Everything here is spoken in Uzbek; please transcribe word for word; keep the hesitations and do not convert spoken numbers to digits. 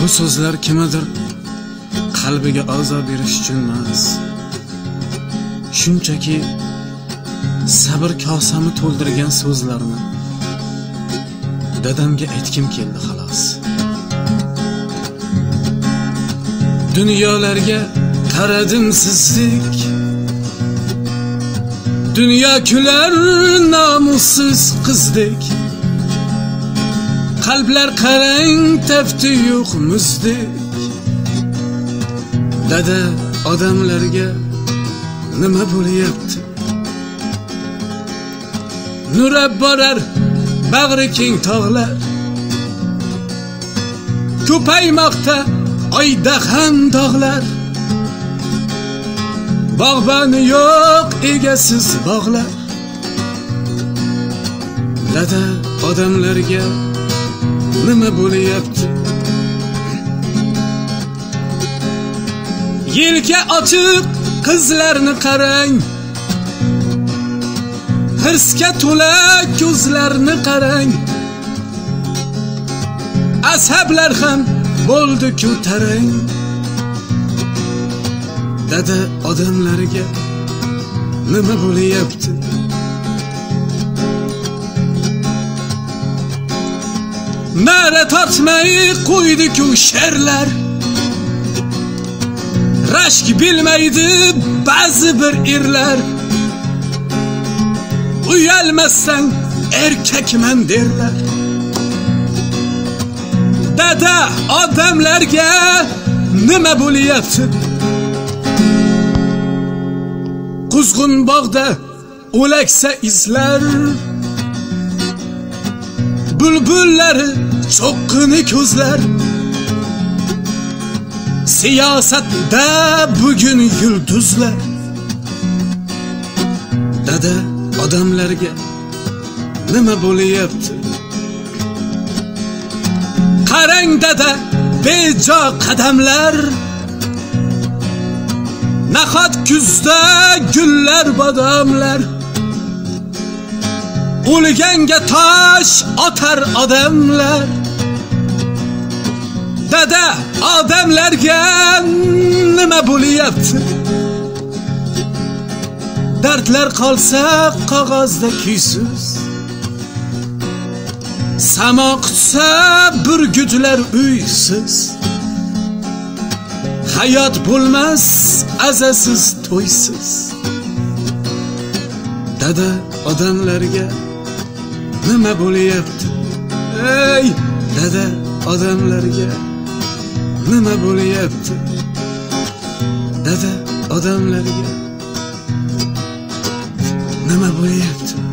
Bu so'zlar kimdir qalbiga azob berish uchun emas, shunchaki sabr kosami to'ldirgan so'zlarni dadamga aytkim keldi xolos. Dunyolarga qaradim sizdek, dunyo kular nomussiz qizdek. Qalblar qarang tafti yo'q muzdek. Dada, odamlarga nima bo'lyapti? Nurab borar bag'ri keng tog'lar, ko'paymoqda oyda ham dog'lar. Bog'boni yo'q egasiz bog'lar. Dada, odamlarga nima bo'lyapti? Yelka ochiq qizlarni qarang, hirsga to'la ko'zlarni qarang. Ashablar ham bo'ldi ko'tarang. Dada, odamlarga nima bo'lyapti? Nara tortmay qo'ydi-ku sherlar, rashk bilmaydi ba'zi bir erlar. Uyalmasang erkakman derlar. Dada, odamlarga nima bo'lyapti? Quzg'un bog'da o'laksa izlar, bulbullari cho'qqini ko'zlar. Siyosatda bugun yulduzlar. Dada, odamlarga nima bo'lyapti? Qarang dada, bejo qadamlar, nahot kuzda gullar bodomlar. O'lganga tosh otar odamlar. Dada, odamlarga nima bo'lyapti? Dardlar qolsa qog'ozda kuysiz, samo qutsa burgutlar uysiz. Hayot bo'lmas azasiz to'ysiz. Dada, odamlarga nima bo'lyapti? Ey dada, odamlarga nima bo'lyapti? Dada, odamlarga nima bo'lyapti?